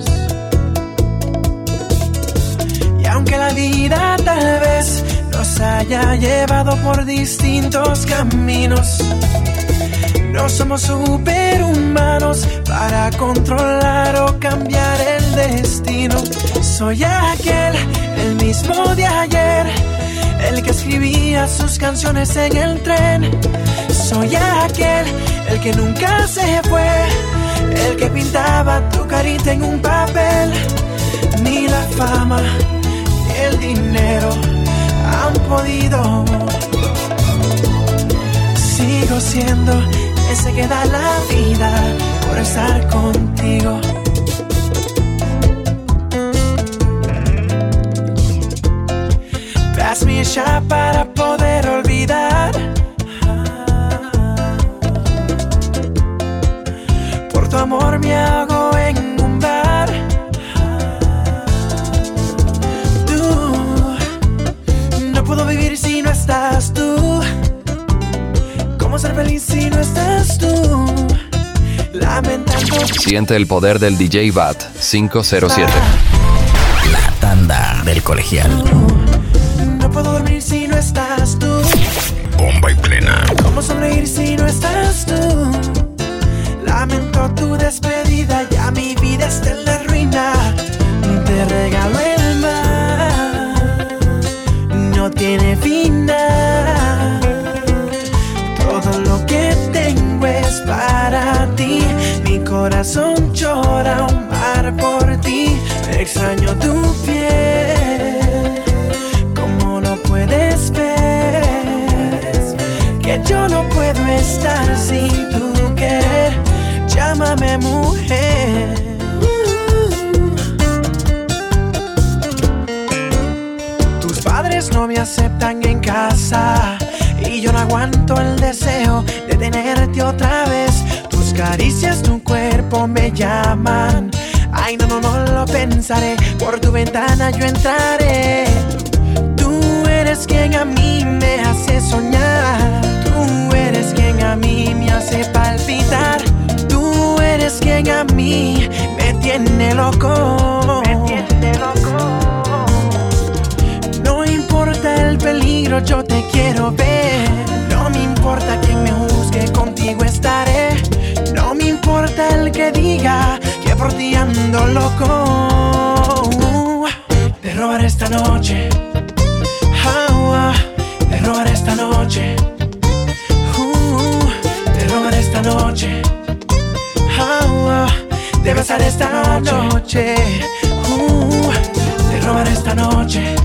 Y aunque la vida tal vez nos haya llevado por distintos caminos, no somos superhumanos para controlar o cambiar el destino. Soy aquel, el mismo de ayer, el que escribía sus canciones en el tren. Soy aquel, el que nunca se fue, el que pintaba tu carita en un papel. Ni la fama ni el dinero han podido. Sigo siendo ese que da la vida por estar contigo. Pass me a shot para poder olvidar. Por tu amor me hago en un bar. Tú, no puedo vivir si no estás tú. ¿Cómo ser feliz si no estás tú? Lamentando. Siente el poder del DJ Bat 507. La tanda del colegial. No puedo dormir si no estás tú. Bomba y plena. ¿Cómo sonreír si no estás tú? Lamento tu despedida, ya mi vida está en la ruina. Te regalo el mar, no tiene final. Todo lo que tengo es para ti. Mi corazón llora un mar por ti. Extraño tu piel, ¿cómo no puedes ver que yo no puedo estar sin tu querer? Llámame mujer. Tus padres no me aceptan en casa y yo no aguanto el deseo de tenerte otra vez. Tus caricias, tu cuerpo me llaman. Ay, no lo pensaré. Por tu ventana yo entraré. Tú eres eres quien a mí me hace soñar. Tú eres quien a mí me hace palpitar. Tú eres quien a mí me tiene loco. No importa el peligro, yo te quiero ver. No me importa quien me juzgue, contigo estaré. No me importa el que diga que por ti ando loco. Te robaré esta noche. Te robaré esta noche. Te robaré esta noche. Te besaré esta noche. Te robaré esta noche.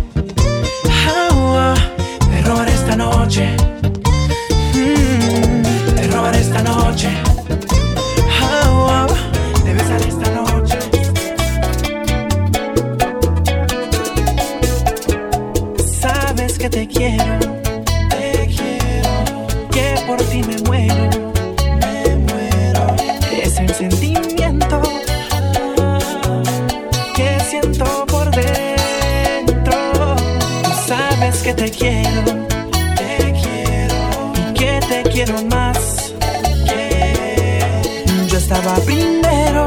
Te robaré esta noche. Te robaré esta noche. Te besaré esta noche. Sabes que te quiero, que por ti me muero. Es el sentimiento que siento por dentro. Tú sabes que te quiero, y que te quiero más. Yo estaba primero.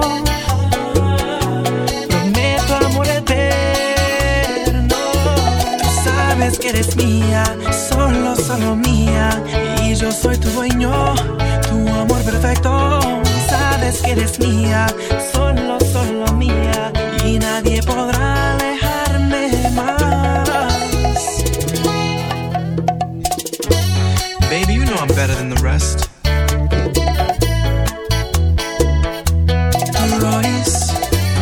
Prometo amor eterno. Tú sabes que eres mía, solo mía. Y yo soy tu dueño, tu amor perfecto. Sabes que eres mía, solo mía. Y nadie podrá alejarme más. Baby, you know I'm better than the rest. Royce.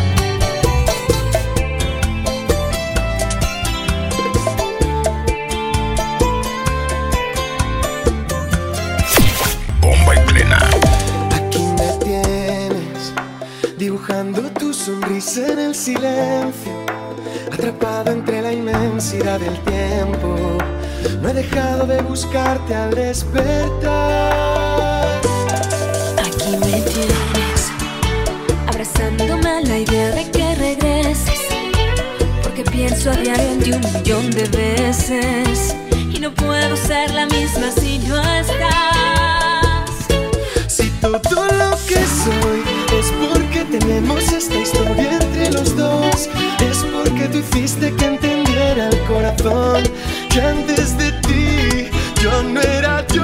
Bomba y plena. Aquí me tienes, dibujando tu sonrisa en el silencio, atrapado entre la inmensidad del tiempo. No he dejado de buscarte al despertar. Aquí me tienes, abrazándome a la idea de que regreses, porque pienso a diario en ti 1.000.000 de veces y no puedo ser la misma si no estás. Si todo lo que soy es porque tenemos esta historia entre los dos, es porque tú hiciste que entendiera el corazón que antes de ti yo no era yo.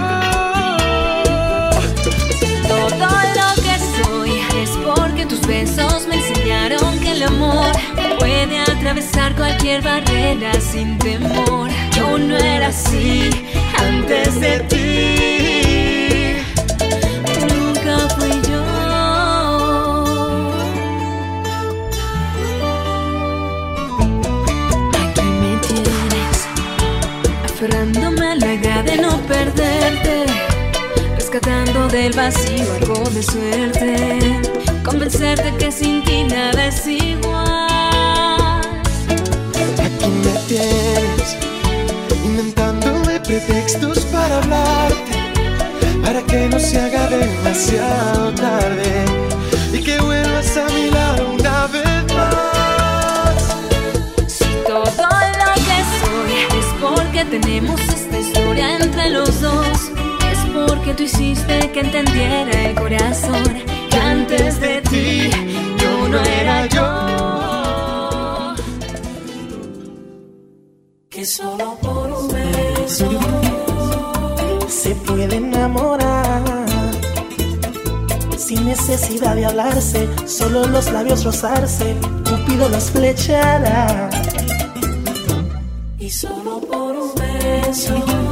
Todo lo que soy es porque tus besos me enseñaron que el amor puede atravesar cualquier barrera sin temor. Yo no era así antes de ti, nunca fui yo. Aquí me tienes, aferrándome a la idea de no perderte, rescatando del vacío algo de suerte, convencerte que sin ti nada es igual. Aquí me tienes, inventándome pretextos para hablarte, para que no se haga demasiado tarde y que vuelvas a mi lado una vez más. Si todo lo que soy es porque tenemos esta historia entre los dos, es porque tú hiciste que entendiera el corazón que antes de ti yo no era yo. Que solo por un beso se puede enamorar, sin necesidad de hablarse, solo los labios rozarse, Cupido los flechará. Y solo por un beso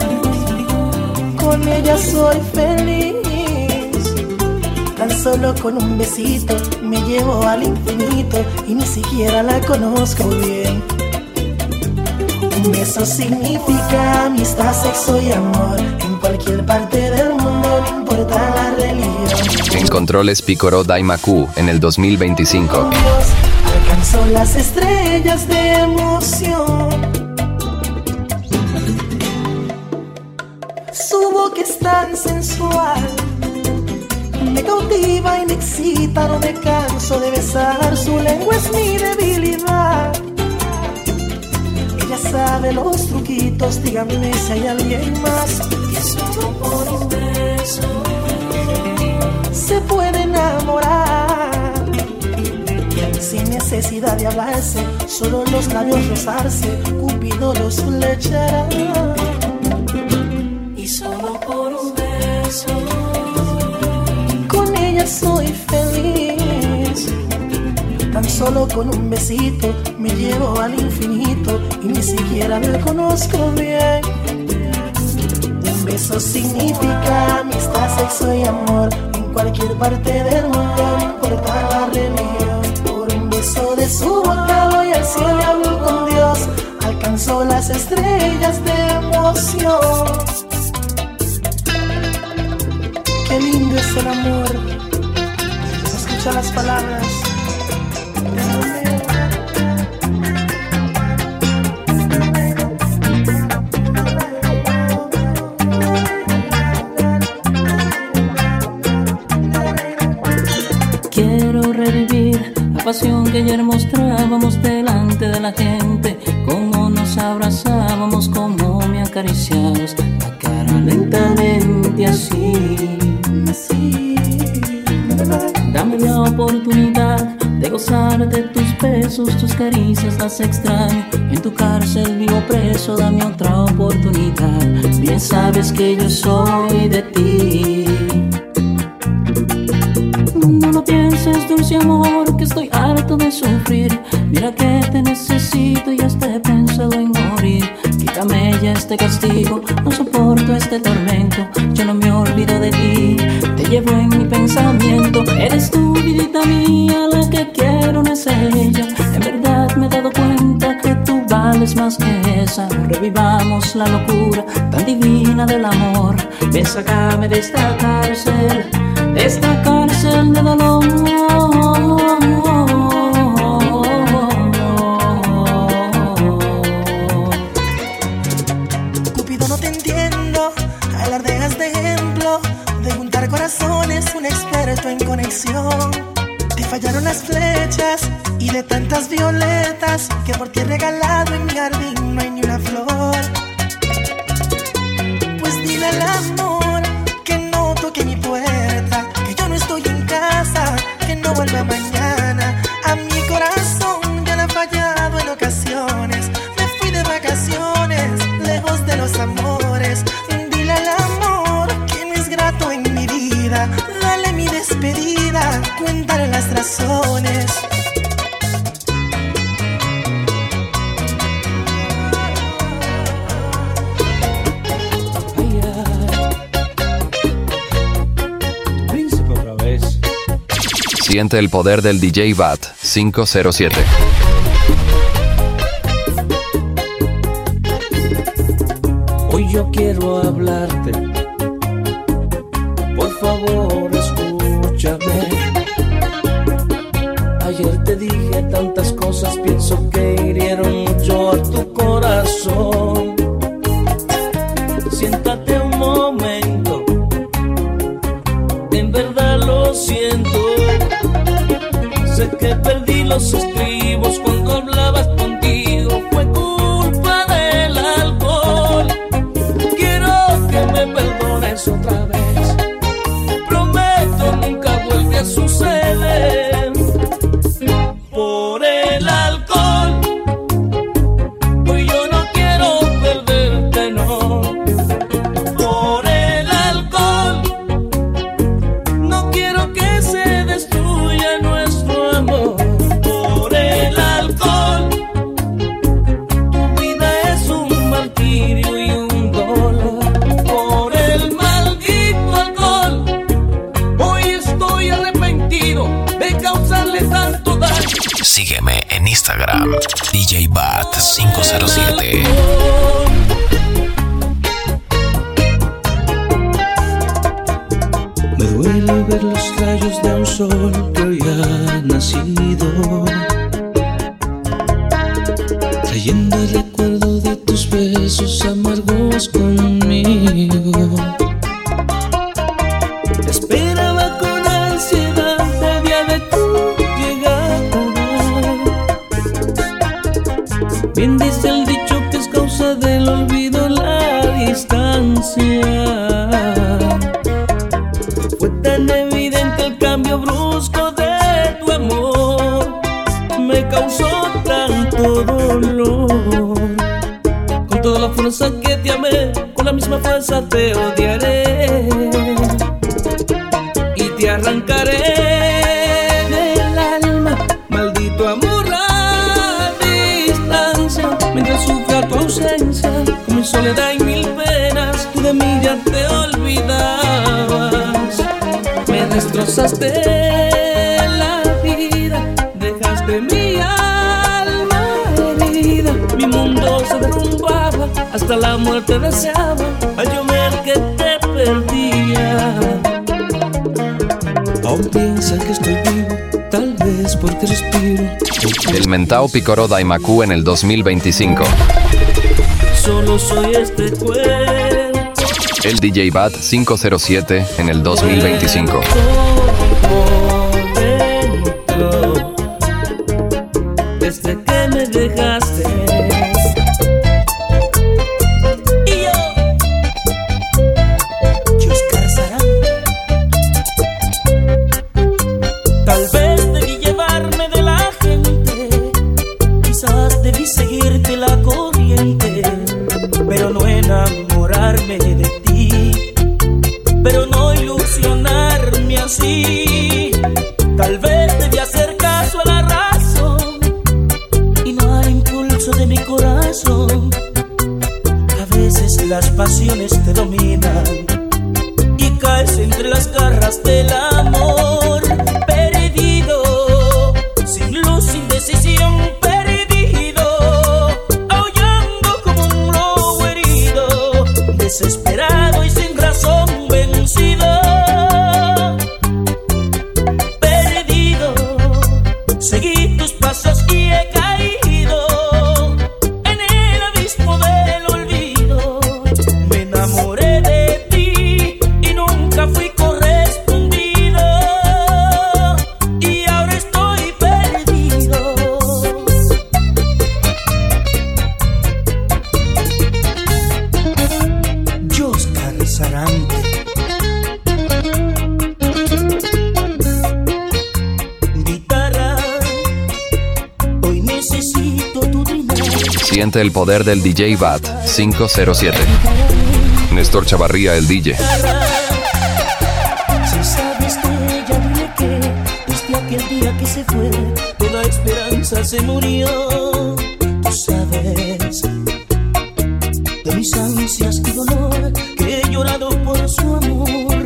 con ella soy feliz. Tan solo con un besito me llevo al infinito y ni siquiera la conozco bien. Un beso significa amistad, sexo y amor. En cualquier parte del mundo, no importa la religión. En controles Picoro Daimaku en el 2025. Alcanzó las estrellas de emoción. Su boca es tan sensual, me cautiva y me excita, no me canso de besar. Su lengua es mi debilidad. Ella sabe los truquitos, díganme si hay alguien más. Que solo por un beso se puede enamorar, sin necesidad de hablarse, solo los labios rozarse, Cupido los flechará. Y solo por un beso con ella soy feliz. Tan solo con un besito me llevo al infinito y ni siquiera me conozco bien. Un beso significa amistad, sexo y amor en cualquier parte del mundo, no importa la religión. Por un beso de su boca voy al cielo y hablo con Dios, alcanzó las estrellas de emoción. Qué lindo es el amor, se escuchan las palabras. Quiero revivir la pasión que ayer mostrábamos delante de la gente, cómo nos abrazábamos, cómo me acariciabas la cara lentamente así. Dame la oportunidad de gozar de tus besos, tus caricias las extraño. En tu cárcel vivo preso, dame otra oportunidad. Bien sabes que yo soy de ti. No lo pienses, dulce amor, que estoy harto de sufrir. Mira que te necesito y hasta he pensado en morir. Quítame ya este castigo, no soporto este tormento. Yo no me olvido de ti, te llevo en mi pensamiento. Eres tú, vidita mía, la que quiero, no es ella. En verdad me he dado cuenta que tú vales más que esa. Revivamos la locura tan divina del amor. Ven, sácame de esta cárcel de dolor. Cupido, no te entiendo, alardeas de ejemplo, de juntar corazones, un experto en conexión. Te fallaron las flechas y de tantas violetas que por ti he regalado en mi jardín no hay ni una flor. Pues dile al amor que no toque mi puerta, que yo no estoy en casa, que no vuelva mañana. A mi corazón ya le ha fallado en ocasiones, me fui de vacaciones, lejos de los amores. Dile al amor que no es grato en mi vida, dale mi despedida, cuéntale las razones. Siente el poder del DJ Bat 507. Hoy yo quiero hablarte, por favor escúchame. Ayer te dije tantas cosas, pienso que hirieron mucho a tu corazón. Siéntate un momento, en verdad lo siento. Sé que perdí los estribos cuando hablabas contigo, fue culpa del alcohol. Quiero que me perdones otra vez, prometo nunca vuelve a suceder. Por el alcohol, hoy yo no quiero perderte, no. Por el alcohol, no quiero que se destruya nuestro amor. Por el alcohol, tu vida es un martirio y un dolor. Por el maldito alcohol, hoy estoy arrepentido de causarle tanto daño. Sígueme en Instagram, DJ Bat 507. Me duele ver los rayos de un sol que hoy ha nacido, trayendo el recuerdo de tus besos amargos conmigo. Esperaba con ansiedad el día de tu llegada. Bien dice el dicho que es Fue tan evidente el cambio brusco de tu amor, me causó tanto dolor. Con toda la fuerza que te amé, con la misma fuerza te odiaré y te arrancaré del alma, maldito amor a distancia. Mientras sufra tu ausencia, con mi soledad y mil penas, tú de mí ya te olvidabas. Me destrozaste la vida, dejaste mi alma herida. Mi mundo se derrumbaba, hasta la muerte deseaba al yo ver que te perdía. Aún piensa que estoy vivo, tal vez porque respiro. El Mentao Picoro Daimaku en el 2025. Solo soy este cuerpo. El DJ Bat 507 en el 2025. Desde que me dejaste. Y yo, Oscar Sarán. Tal vez debí llevarme de la gente, quizás debí seguirte la corriente, pero no enamorarme de ti, pero no ilusionarme así. Tal vez debí hacer caso a la razón y no al impulso de mi corazón. A veces las pasiones te dominan y caes entre las garras del amor. Perdido, sin luz, sin decisión, perdido, aullando como un lobo herido, desesperado y sin razón, vencido. Perdido, seguí tus pasos y he caído en el abismo del olvido. Me enamoré de ti y nunca fui correspondido, y ahora estoy perdido. Oscar Sarante. Guitarra, hoy necesito tu dinero. Siente el poder del DJ Bat 507. Néstor Chavarría, el DJ. Si sabes de ella, dile que desde aquel día que se fue, toda esperanza se murió. Tú sabes de mis ansias y dolor, que he llorado por su amor.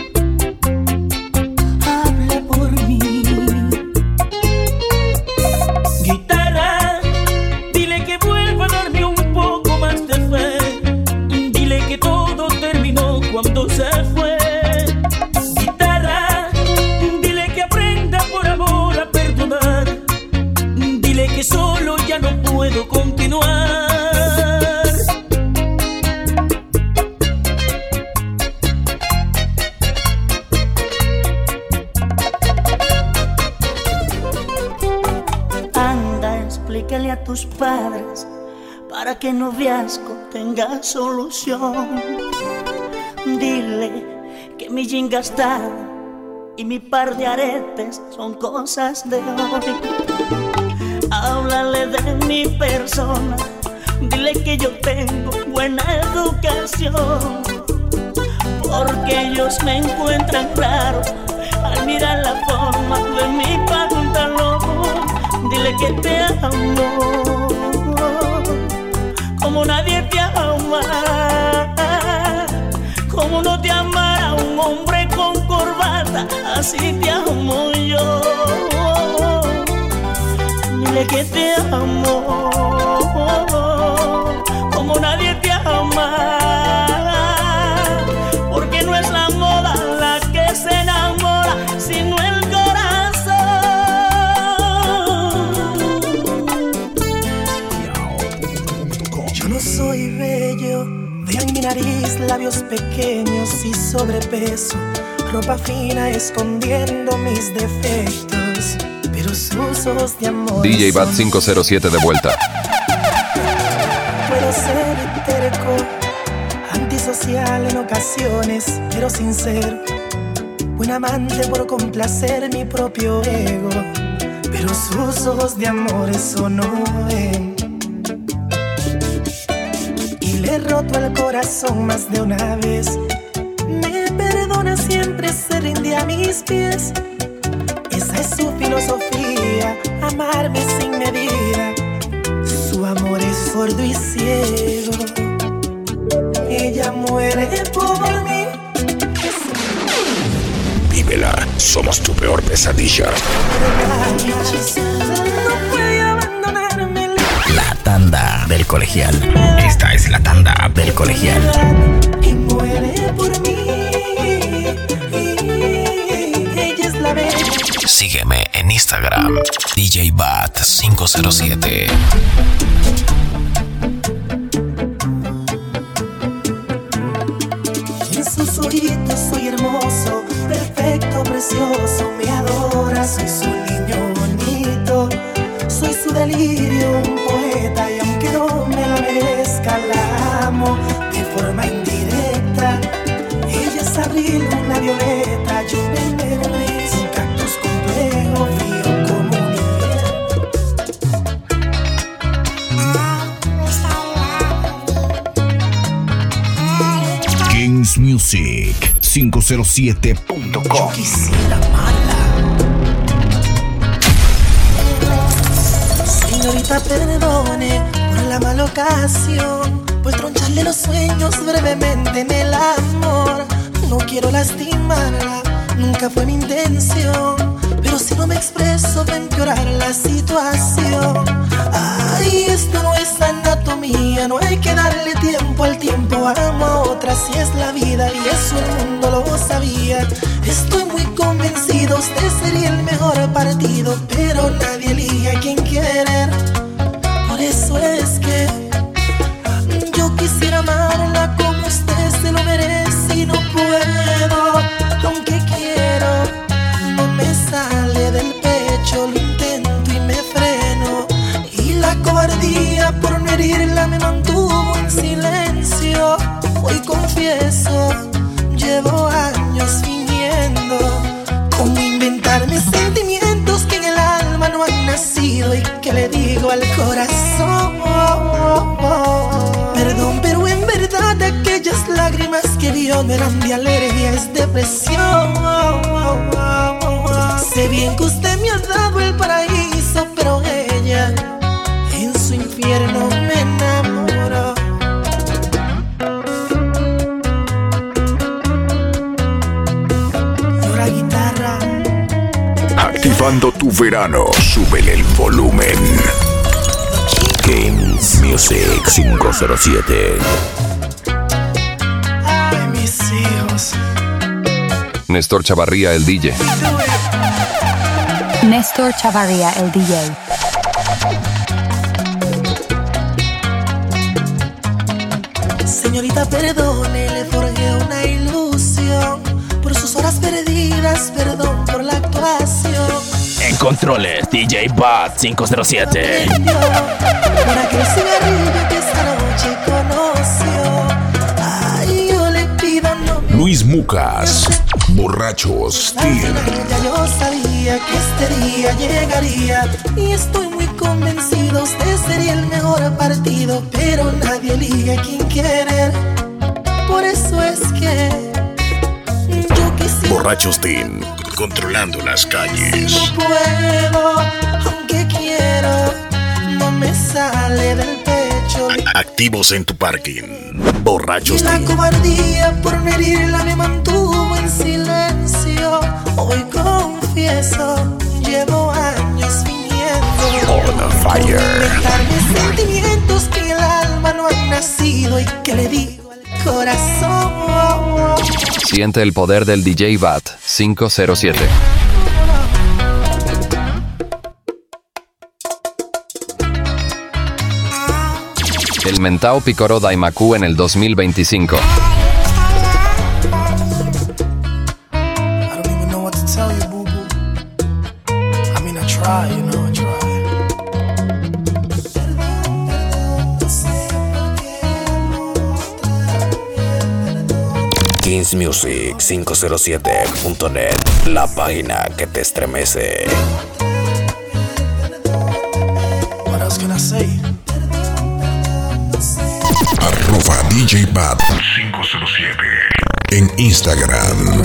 Habla por mí. Guitarra, dile que vuelva a darme un poco más de fe. Dile que todo terminó cuando se fue. Guitarra, dile que aprenda por amor a perdonar. Dile que solo ya no puedo continuar. Anda, explícale a tus padres para que el noviazgo tenga solución. Dile que mi jean gastada y mi par de aretes son cosas de hoy. Háblale de mi persona, dile que yo tengo buena educación, porque ellos me encuentran raro al mirar la forma de mi pantalón. Dile que te amo como nadie te ama, como no te amara un hombre con corbata, así te amo yo. Dile que te amo como nadie te ama, porque no es la moda la que se enamora, sino el corazón. Yo no soy bello, vean mi nariz, labios pequeños y sobrepeso, ropa fina escondiendo mis defectos, pero sus ojos de amor. DJ Bat 507 de vuelta. Puedo ser terco, social en ocasiones, pero sin ser buen amante por complacer mi propio ego. Pero sus ojos de amor eso no ven. Y le he roto el corazón más de una vez. Me perdona siempre, se rinde a mis pies. Esa es su filosofía, amarme sin medida. Su amor es sordo y ciego. Ella muere por mí. Vívela, somos tu peor pesadilla. No puede abandonarme. La tanda del colegial. Esta es la tanda del colegial. Y muere por mí. Ella es la bella. Sígueme en Instagram, DJ Bat 507. En sus ojitos soy hermoso, perfecto, precioso, me adora, soy su niño bonito, soy su delirio, un poeta, y aunque no me la merezca, la amo de forma indirecta. Ella es abril, una violeta, yo un verde, un cactus complejo, frío como un Kings Music 507.com. Quisiera amarla. Señorita, perdone por la mala ocasión, por troncharle los sueños brevemente en el amor. No quiero lastimarla, nunca fue mi intención, pero si no me expreso va a empeorar la situación. Ay, esto no es anatomía, no hay que darle tiempo al tiempo. Amo a otra, si es la vida, y eso el mundo lo sabía. Estoy muy convencido, usted sería el mejor partido, pero nadie elige a quien querer. Por eso es que yo quisiera amarla como usted se lo merece y no puedo, aunque quiero, no me sale del pecho, lo intento y me freno. Y la cobardía por no herirla me mantuvo en silencio. Hoy confieso, llevo años fingiendo, como inventarme sentimientos que en el alma no han nacido y que le digo al corazón. Perdón, pero en verdad aquellas lágrimas que vio no eran de alergia, es depresión. Sé bien que usted me ha dado el paraíso, pero ella en su infierno me enamoró. Llora guitarra. Activando tu verano, súbele el volumen. Kings Music 507. Ay, mis hijos. Néstor Chavarría, el DJ. Néstor Chavarría, el DJ. Señorita, perdone, le forjé una ilusión. Por sus horas perdidas, perdón por la actuación. En controles, DJ Bat 507. Por aquel cigarrillo que esta noche conoció. Ay, yo le pido no me... Luis Mucas, Borrachos Al Team. final ya yo sabía que este día llegaría, y estoy muy convencido, usted sería el mejor partido, pero nadie elige a quien querer. Por eso es que yo quisiera. Borrachos Team, controlando las calles. No puedo, aunque quiero, no me sale del pecho. Activos en tu parking. Borrachos Y la Team. cobardía por no herirla me mantuvo en silencio. Hoy confieso, llevo años fingiendo. On fire. Inventarme sentimientos que en el alma no han nacido y que le digo al corazón. Siente el poder del DJ Bat 507. El Mentao Picoro Daimaku en el 2025. I don't even know what to tell you, boo boo. I mean, I try, you know, I try. KingsMusic507.net, la página que te estremece. What else can I say? @DJ Bad 507 en Instagram.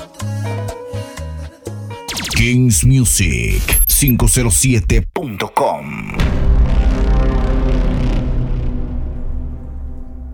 KingsMusic507.com